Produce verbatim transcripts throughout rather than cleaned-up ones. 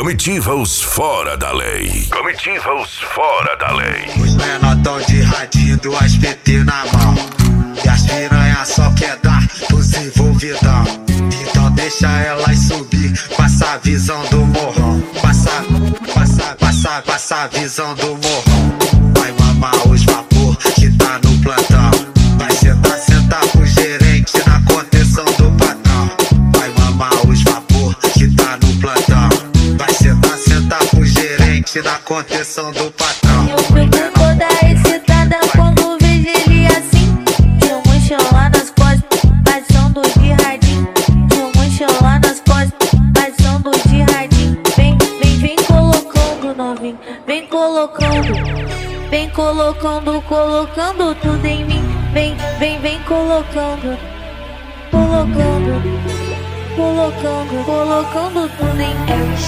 Comitiva os fora da lei. Comitiva os fora da lei. Os menor tão de radinho, duas P T na mão. E as piranha só quer dar pros envolvidão. Então deixa elas subir, passa a visão do morrão. Passa, passa, passa, passa a visão do morrão. Vai mamar os vapor que tá no plantão. Vai sentar, sentar pro gerente na contenção do patrão. Vai mamar os vapor que tá no plantão. Vai sentar, sentar pro gerente na contenção do patrão. Eu fico toda excitada quando vejo ele assim. De um mochilão nas costas, passando de radinho. De um mochilão nas costas, passando de radinho. Vem, vem, vem colocando novinho. Vem colocando. Vem colocando, colocando tudo em mim. Vem, vem, vem colocando. Colocando. Colocando, colocando tudo em mim.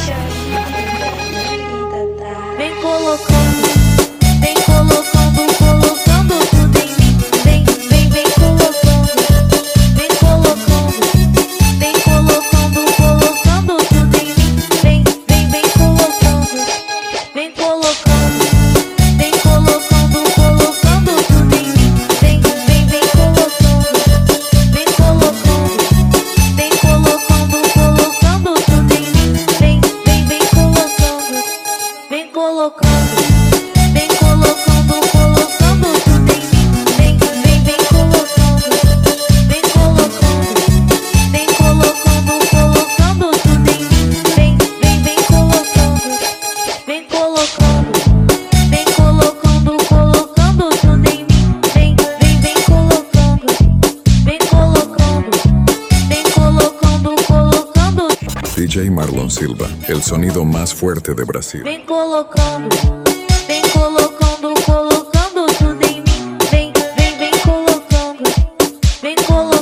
Vem colocando. Vem colocando, colocando tudo em mim. Vem, vem, vem colocando. Vem colocando. Vem colocando, colocando tudo em mim. Vem, vem, vem colocando. Vem colocando. Vem colocando, colocando tudo em mim. Vem, vem, vem colocando. Vem colocando. Vem colocando, colocando tudo em mim. Vem, vem, vem colocando. Vem colocando. Vem colocando, colocando tudo em mim. Vem, vem, vem colocando. Vem colocando. Vem colocando, colocando tudo em mim. Vem, vem, vem colocando. Vem colocando. Vem colocando, colocando tudo em mim. Vem, vem, vem colocando. Vem colocando. Vem colocando, colocando. D J Marlon Silva, el sonido más fuerte de Brasil. Vem colocando. Vem colocando, colocando tudo em mim. Vem, vem, vem colocando. Vem colocando.